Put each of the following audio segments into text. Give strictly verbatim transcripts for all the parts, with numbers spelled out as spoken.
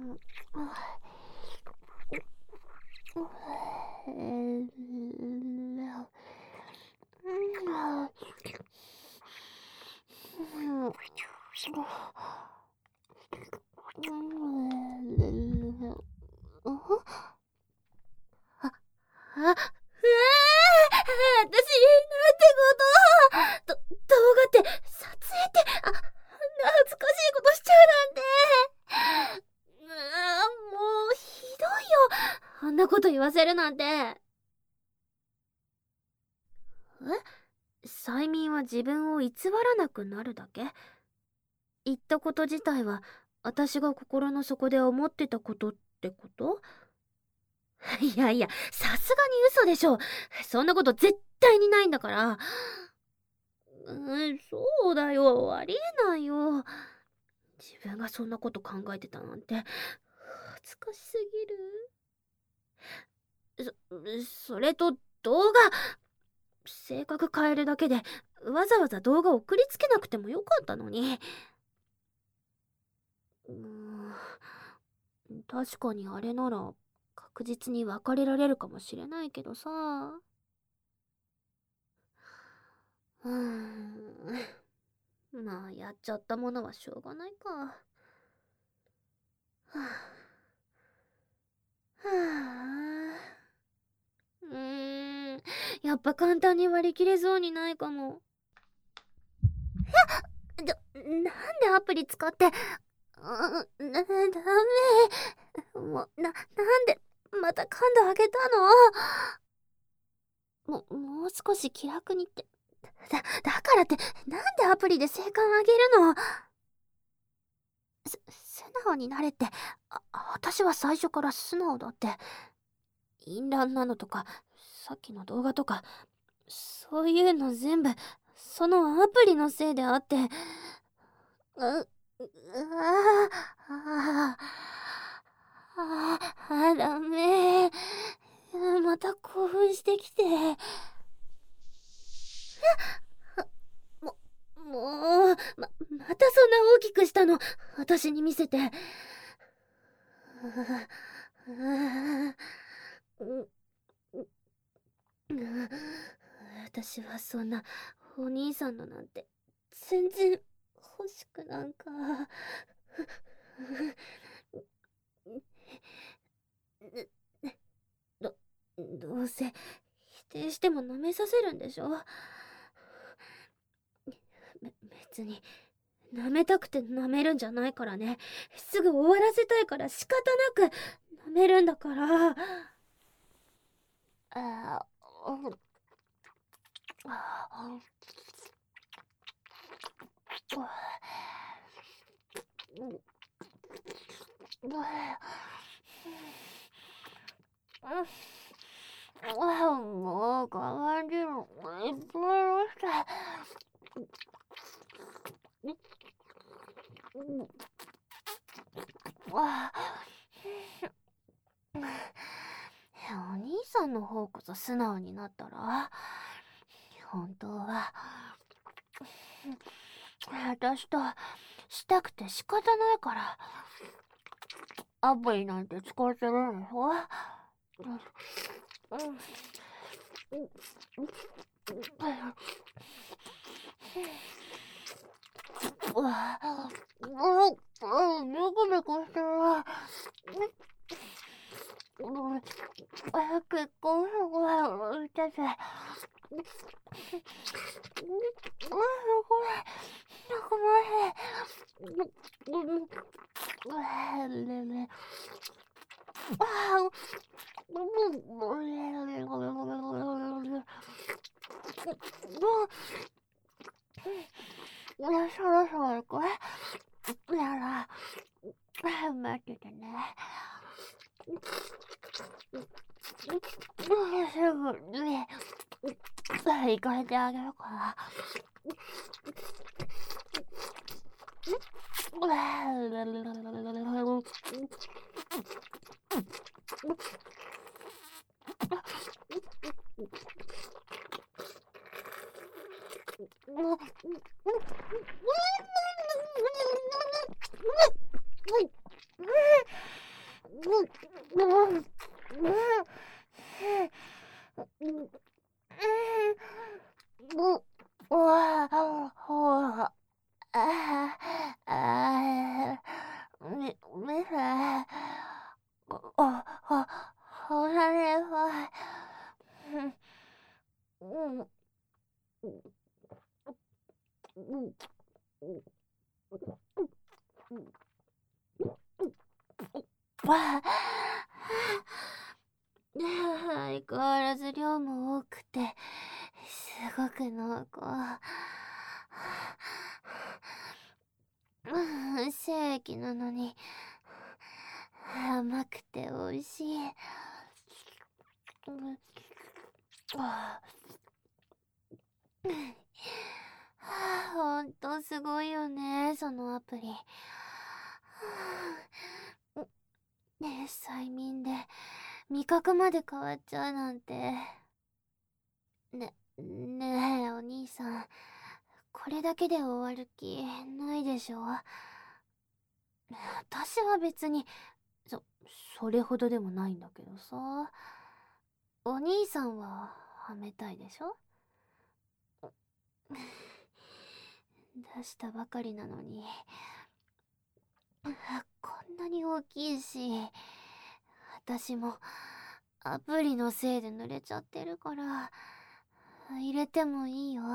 あ、うわー、私、なんてこと。ど、動画って、撮影って、あ、あんな恥ずかしいことしちゃうなんて。うわー、もう、ひどいよ。あんなこと言わせるなんて。え？催眠は自分を偽らなくなるだけ？言ったこと自体は、私が心の底で思ってたことってこと？いやいや、さすがに嘘でしょ。そんなこと絶対にないんだから。うん、そうだよ。ありえないよ。自分がそんなこと考えてたなんて、恥ずかしすぎる。そ、それと動画、性格変えるだけで、わざわざ動画送りつけなくてもよかったのに。うーん、確かにあれなら、確実に別れられるかもしれないけどさ。うーん。まあ、やっちゃったものはしょうがないか。はあ、はあ、うーん、やっぱ簡単に割り切れそうにないかも。いや、ど、なんでアプリ使って、う、な、ダメ。もう、な、なんで、また感度上げたの？も、もう少し気楽にって。だ、だからって、なんでアプリで性感上げるの？す、素直になれって、あ、私は最初から素直だって。淫乱なのとか、さっきの動画とか、そういうの全部、そのアプリのせいであって、う、う、ああ、ああ、ダメ。また興奮してきて。も、もう、ま、またそんな大きくしたの、私に見せて。私はそんなお兄さんのなんて全然欲しくなんか。ど、どうせ否定しても舐めさせるんでしょ？べ、別に舐めたくて舐めるんじゃないからね。すぐ終わらせたいから仕方なく舐めるんだから。あー、うん、あー、うん、うん、もう我慢でもいっぱいありました。お兄さんの方こそ素直になったら？本当は私としたくて仕方ないからアプリなんて使ってるんでしょ？うわあ、うん、メコメコしてる。結婚するから見てて。これ、なくない。そろそろ行く？なら、待っててね。すぐに行かせてあげるから。 相変わらず量も多くてすごく濃厚。精液なのに甘くて美味しい。ほんとすごいよね、そのアプリ。ねえ、催眠で味覚まで変わっちゃうなんて。ね、ねえ、お兄さん、これだけで終わる気ないでしょ？私は別に、そ、それほどでもないんだけどさ。お兄さんははめたいでしょ？出したばかりなのに。こんなに大きいし、私もアプリのせいで濡れちゃってるから、入れてもいいよ。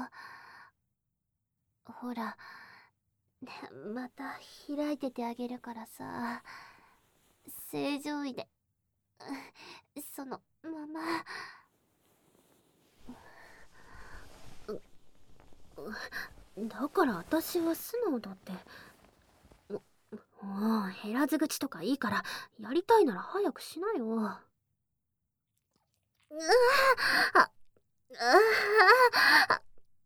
ほら、また開いててあげるからさ。正常位で、そのまま。だから私は素直だって。もう減らず口とかいいからやりたいなら早くしなよ。うわあああ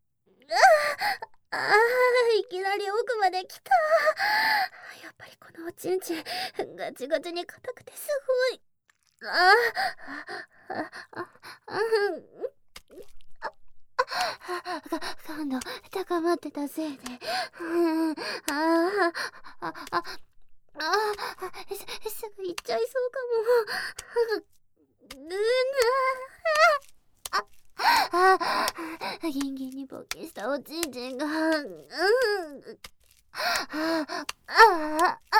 あ、いきなり奥まで来た。やっぱりこのおちんちんガチガチに硬くてすごい。ああああ感度高まってたせいで、うん、あああああすすぐ行っちゃいそうかも。うなああギンギンに勃起したおちんちんが、うんあああ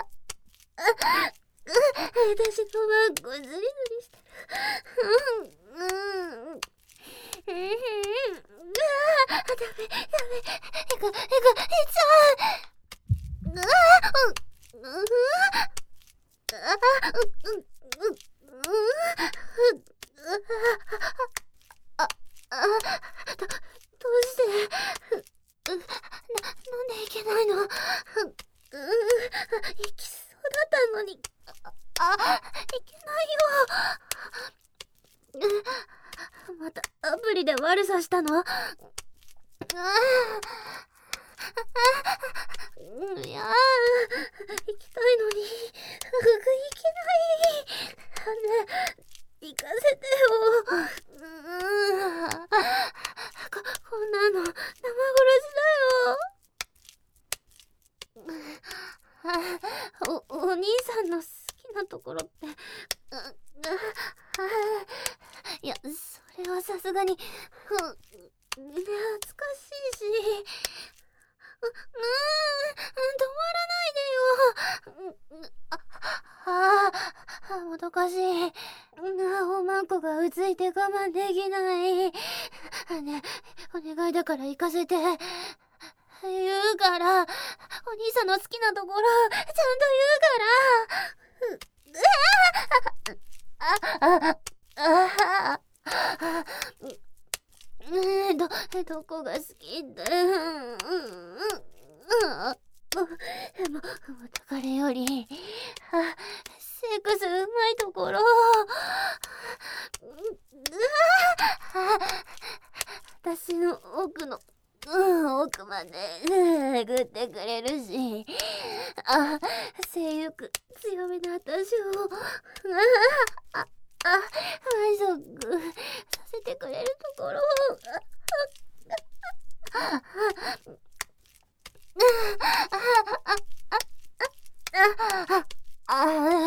私のマンコズリズリしてる。うんうんええああダメダメえぐえぐえちゃう。うわううあうううああどどうしてななんでいけないの。う行きそうだったのに。あいけないよ。またアプリで悪さしたの？あいや行きたいのに行けない。ね行かせてよ。うんここんなの生殺しだよ。おお兄さんの好きなところっていやそれはさすがに恥ずかしいし。ううん止まらないでよ。あああもどかしい。おまんこがうついて我慢できない。ねお願いだから行かせて。言うからお兄さんの好きなところちゃんと言うから。ああああえどどこが好きって。でも元彼よりセックスうまいところ私の奥の、うん、奥までえぐってくれるし、あ性欲強めな私をああ満足させてくれるところああ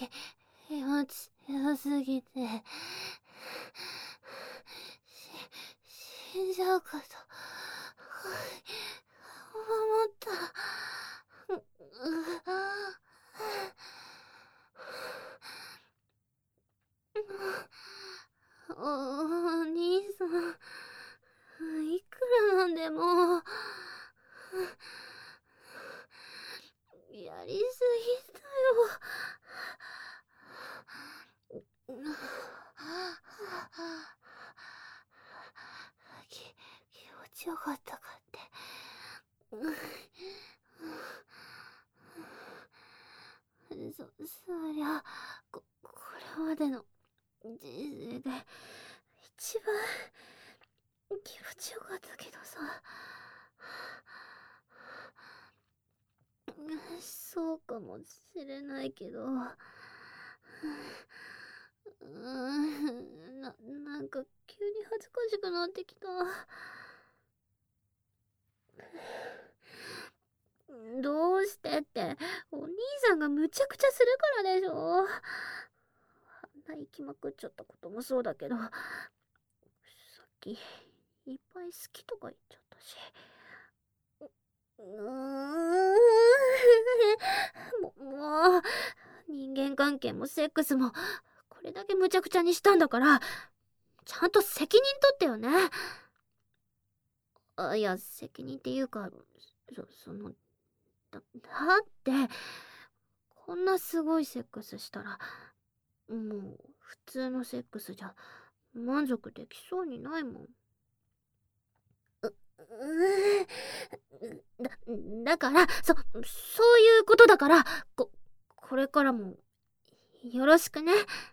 気気持ちよすぎてし死んじゃうかと思った。お兄さん、いくらなんでもやりすぎだよ。き気持ちよかったかって。そそりゃここれまでの人生で一番気持ちよかったけどさ。そうかもしれないけど、うーんななんか急に恥ずかしくなってきた。どうしてって、お兄さんがむちゃくちゃするからでしょ。あんな行きまくっちゃったこともそうだけど、さっきいっぱい好きとか言っちゃったし。うーんももう人間関係もセックスもこれだけむちゃくちゃにしたんだから、ちゃんと責任取ってよね。あ、いや、責任っていうか、そそのだだってこんなすごいセックスしたらもう普通のセックスじゃ満足できそうにないもん。ううだだからそそういうことだから、ここれからもよろしくね。